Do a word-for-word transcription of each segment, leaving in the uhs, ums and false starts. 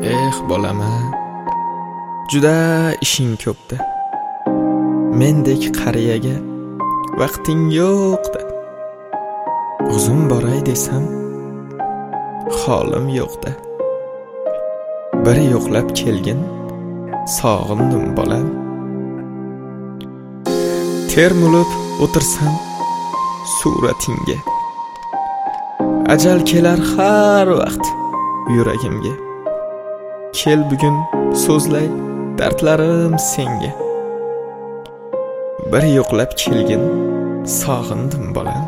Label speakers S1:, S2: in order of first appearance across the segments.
S1: Eh bolama, juda ishing ko'pda. Mendek qariyaga vaqting yo'qda. O'zim boray desam, holim yo'qda. Bir yo'qlab kelgin, sog'indim bolam. Termulib o'tirsam suratingga. Ajal kelar har vaqt yuragimga. Kel bugun so'zlay dardlarim senga. Bir yo'qlab kelgin, sog'indim bolam.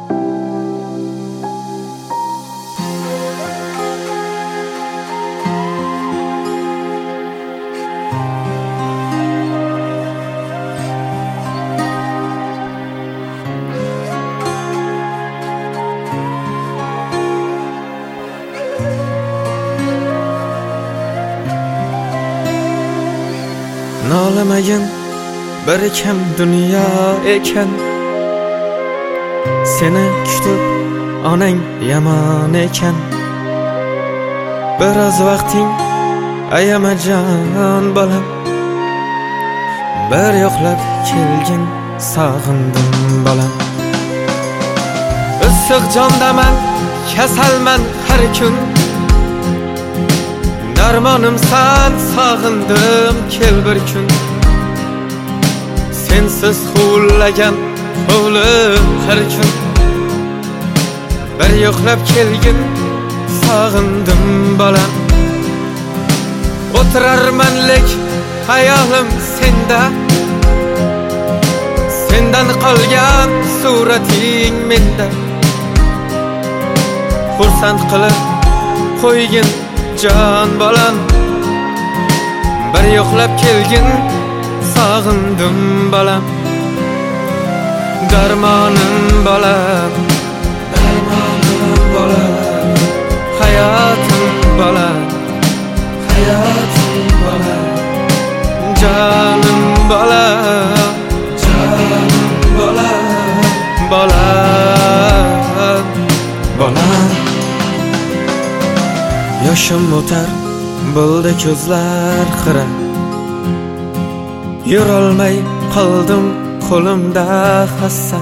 S1: Nolamayin bir kam dunyo ekan. Seni kutib onang yomon ekan. Biroz vaqting ayamajon bolam. Bir yo'qlab kelgin, sog'indim bolam. Issiq jondaman, kasalman har kun. Darmonim san, sog'indim kel bir kun. Sensiz huvillagan hovlim har kun. Bir yo'qlab kelgin, sog'indim bolam. O'tirarmanlik hayolim senda. Sendan qolgan surating menda. Xursand qilib qo'ygin jon bolam. Bir yo'qlab kelgin, sog'indim bolam. Darmonim bolam, darmonim bolam. Hayotim bolam, hayotim bolam. Jonim bolam, jonim bolam. Bolam, bolam. Yoshim o'tar, bo'ldi ko'zlar xira. Yurolmay qoldim, qo'limda hassa.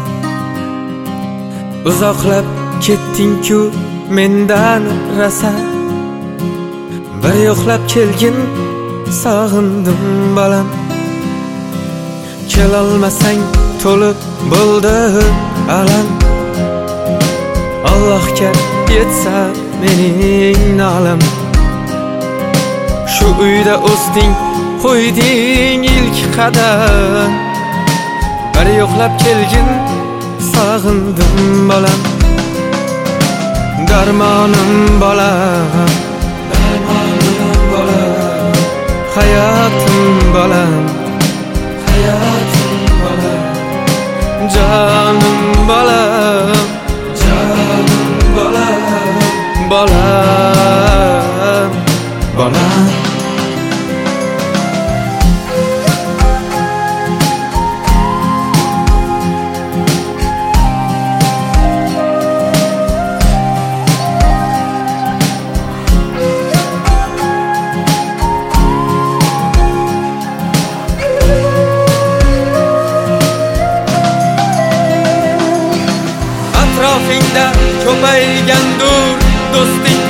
S1: Uzoqlab ketding-ku mendan rasa. Bir yo'qlab kelgin, sog'indim bolam. Kelolmasang to'lib bo'ldi alam. Allohga yetsa mening nolam. Shu uyda o'sding, qo'yding ilk qadam. Bir yo'qlab kelgin, sog'indim bolam. Darmonim bolam, darmonim bolam. Hayotim bolam, hayotim bolam. Jonim bolam, jonim bolam. Bolam, bolam. Atrofingda ko'paygandur do'sting.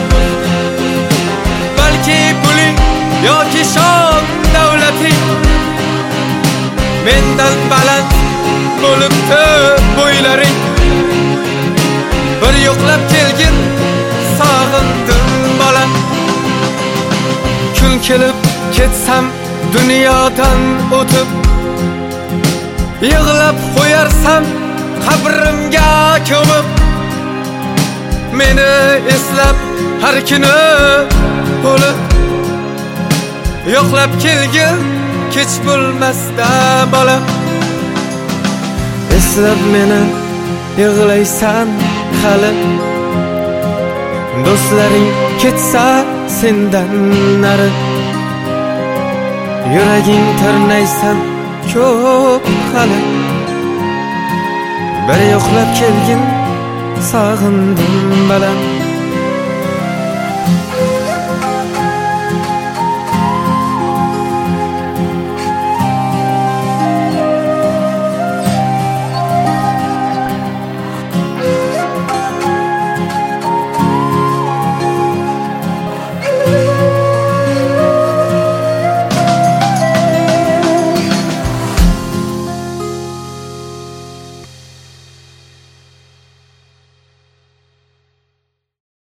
S1: Balki puling yoki shon davlating. Mendan baland bo'libdi bo'ylaring. Bir yo'qlab kelgin, sog'indim bolam. Kun kelib ketsam dunyodan o'tib, yig'lab qo'yarsam qabrimga ko'mib. Meni eslab har kuni bo'lib, yo'qlab kelgin, kech bo'lmasda bolam. Eslab meni yig'laysan hali. Do'stlaring ketsa sendan nari. Yuraging tirnaysan ko'p hali. Bir yo'qlab kelgin, sog'indim bolam.